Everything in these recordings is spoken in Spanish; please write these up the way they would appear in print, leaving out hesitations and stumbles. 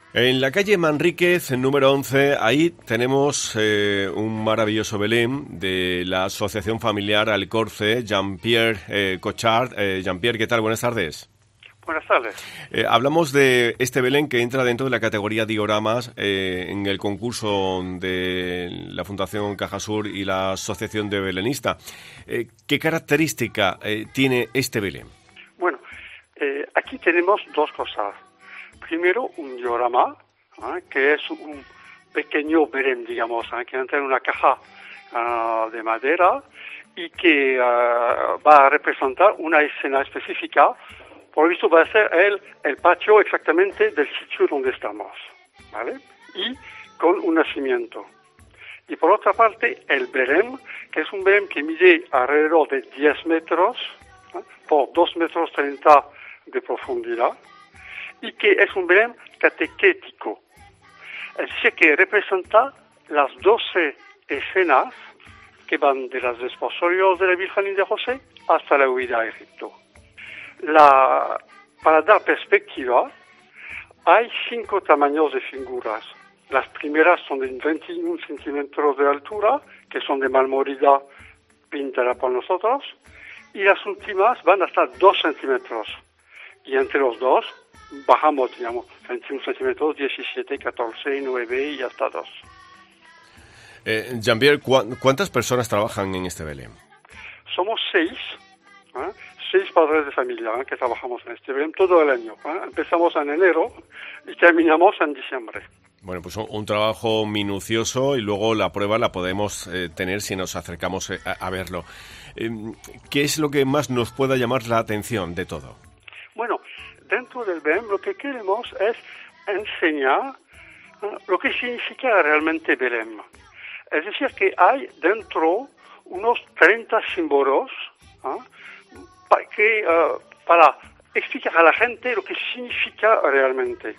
En la calle Manríquez, número 11, ahí tenemos un maravilloso Belén de la Asociación Familiar Alcorce, Jean-Pierre Cochard. Jean-Pierre, ¿qué tal? Buenas tardes. Buenas tardes. Hablamos de este Belén que entra dentro de la categoría dioramas en el concurso de la Fundación Cajasur y la Asociación de Belenista. ¿Qué característica tiene este Belén? Bueno, aquí tenemos dos cosas. Primero, un diorama, que es un pequeño Belén, digamos, que entra en una caja de madera y que va a representar una escena específica. Por lo visto va a ser el patio exactamente del sitio donde estamos, ¿vale? Y con un nacimiento. Y por otra parte, el Belén, que es un Belén que mide alrededor de 10 metros, por 2,30 metros de profundidad, y que es un Belén catequético. Es decir, que representa las 12 escenas que van de los desposorios de la Virgen y de José hasta la huida a Egipto. Para dar perspectiva, hay 5 tamaños de figuras. Las primeras son de 21 centímetros de altura, que son de marmolida pintada por nosotros, y las últimas van hasta 2 centímetros. Y entre los dos bajamos, digamos, 21 centímetros, 17, 14, 9 y hasta 2. Jean-Pierre, ¿cuántas personas trabajan en este Belén? Somos 6, 6 padres de familia que trabajamos en este Belén todo el año. Empezamos en enero y terminamos en diciembre. Bueno, pues un trabajo minucioso y luego la prueba la podemos tener si nos acercamos a verlo. ¿Qué es lo que más nos pueda llamar la atención de todo? Bueno, dentro del Belén lo que queremos es enseñar lo que significa realmente Belén. Es decir, que hay dentro unos 30 símbolos para explicar a la gente lo que significa realmente.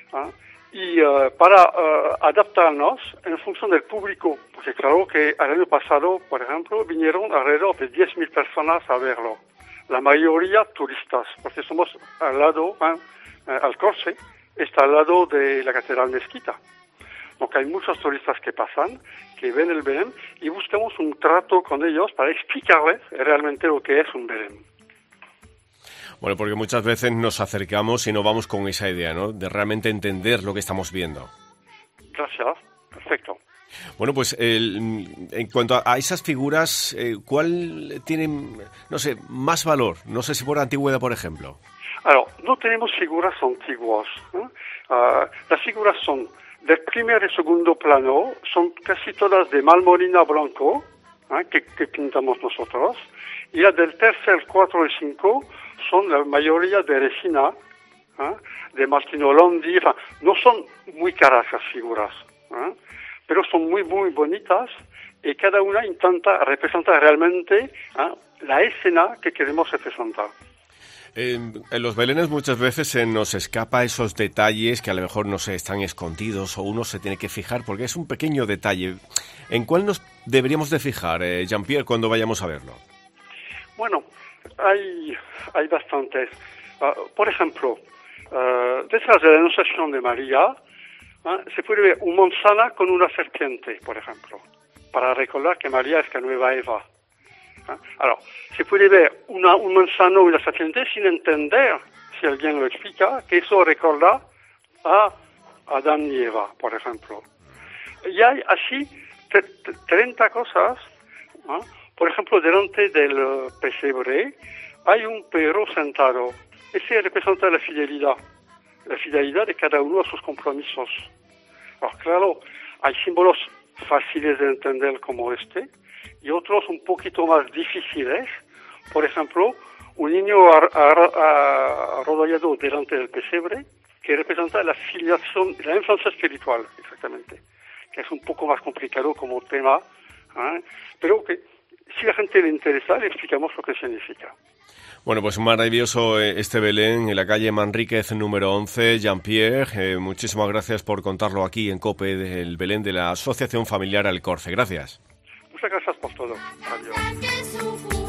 Y para adaptarnos en función del público. Porque claro que el año pasado, por ejemplo, vinieron alrededor de 10.000 personas a verlo. La mayoría turistas, porque somos al lado, Alcorce está al lado de la Catedral Mezquita. Donc hay muchos turistas que pasan, que ven el Belén y buscamos un trato con ellos para explicarles realmente lo que es un Belén. Bueno, porque muchas veces nos acercamos y no vamos con esa idea, ¿no? De realmente entender lo que estamos viendo. Gracias, perfecto. Bueno, pues en cuanto a esas figuras, ¿cuál tiene, no sé, más valor? No sé si por antigüedad, por ejemplo. No tenemos figuras antiguas. Las figuras son del primer y segundo plano, son casi todas de marmolina blanco, que pintamos nosotros, y las del tercer, 4 y 5 son la mayoría de resina, de Martino Londi. No son muy caras las figuras, pero son muy, muy bonitas y cada una intenta representar realmente la escena que queremos representar. En los belenes muchas veces se nos escapa esos detalles que a lo mejor, no sé, están escondidos o uno se tiene que fijar porque es un pequeño detalle. ¿En cuál nos deberíamos de fijar, Jean-Pierre, cuando vayamos a verlo? Bueno, hay bastantes. Por ejemplo, detrás de la Anunciación de María, se puede ver una manzana con una serpiente, por ejemplo, para recordar que María es la nueva Eva. Se puede ver un manzano y una serpiente sin entender, si alguien lo explica, que eso recuerda a Adán y Eva, por ejemplo. Y hay así 30 cosas. Por ejemplo, delante del pesebre hay un perro sentado. Ese representa la fidelidad de cada uno a sus compromisos. Claro, hay símbolos fáciles de entender como este, y otros un poquito más difíciles. Por ejemplo, un niño arrodillado delante del pesebre, que representa la filiación, la infancia espiritual, exactamente, que es un poco más complicado como tema, pero que si a la gente le interesa, le explicamos lo que significa. Bueno, pues maravilloso este Belén en la calle Manríquez número 11. Jean-Pierre, muchísimas gracias por contarlo aquí en COPE del Belén de la Asociación Familiar Alcorce. Gracias. Muchas gracias por todo. Adiós.